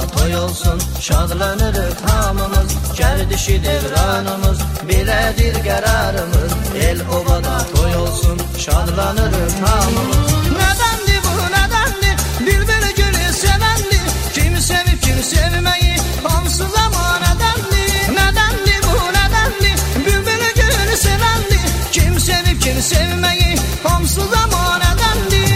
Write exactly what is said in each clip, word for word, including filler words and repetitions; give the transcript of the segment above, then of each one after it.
toy olsun, şadlanırıq hamımız. Gərdiş devranımız, belədir qərarımız. El obada toy olsun, şadlanırıq hamımız. Nədəndir bu, nədəndir? Bülbül gülü sevəndir. Kimi sevib, kimi sevməyi, hamısı zaman nədəndir? Nədəndir bu, nədəndir? Bülbül gülü sevəndir. Kimi sevib, kimi sevməyi, hamısı zaman nədəndir?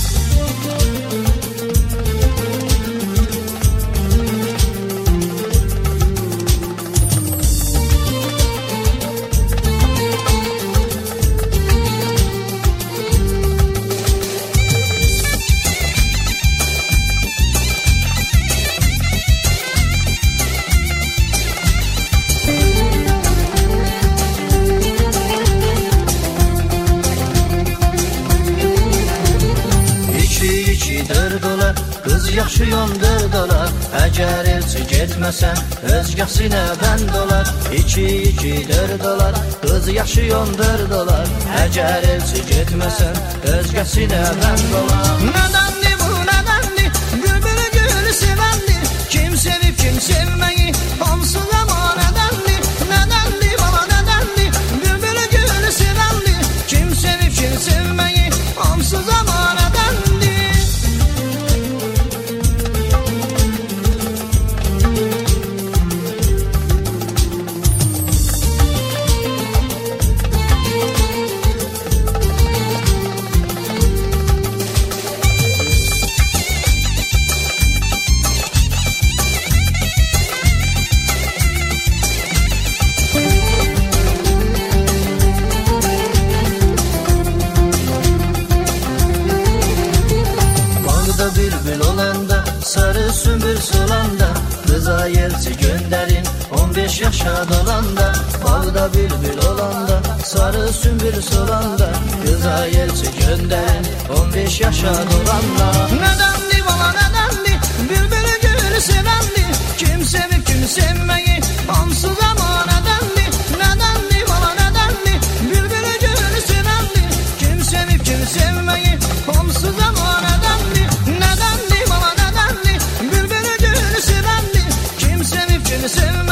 Dörd olar, qız yaxşı yondur dolar. Əgər elçi getməsən, özgəsinə bənd olar. İki, iki, dörd olar, qız yaxşı yondur dolar. Əgər elçi getməsən, özgəsinə bənd olar. Nədəndir bu, nədəndir? Bülbül gülü sevəndir. Kim sevib, kim sevməyi, hamısı zaman nədəndir? Nədəndir bala, nədəndir? Bülbül gülü sevəndir. Kim sevib, kim sevməyi, hamısı zaman nədəndir? Bülbül olanda, sarı sümbül solanda, kıza elçi gönderin on beş yaşa dolanda. Bağda bülbül olanda, sarı sümbül solanda, kıza elçi gönderin on beş yaşa dolanda. Nədəndir bala, nədəndir? Bülbül gülü sevəndir. Kim sevib, kim sevməyi, hamısı zaman nədəndir? Nədəndir bala, nədəndir? Bülbül gülü sevəndir. Kim sevib, kim sevməyi, hamısı zaman nədəndir? Nədəndir bala, nədəndir? Bülbül gülü sevəndir. Kim sevib, kim sevməyi,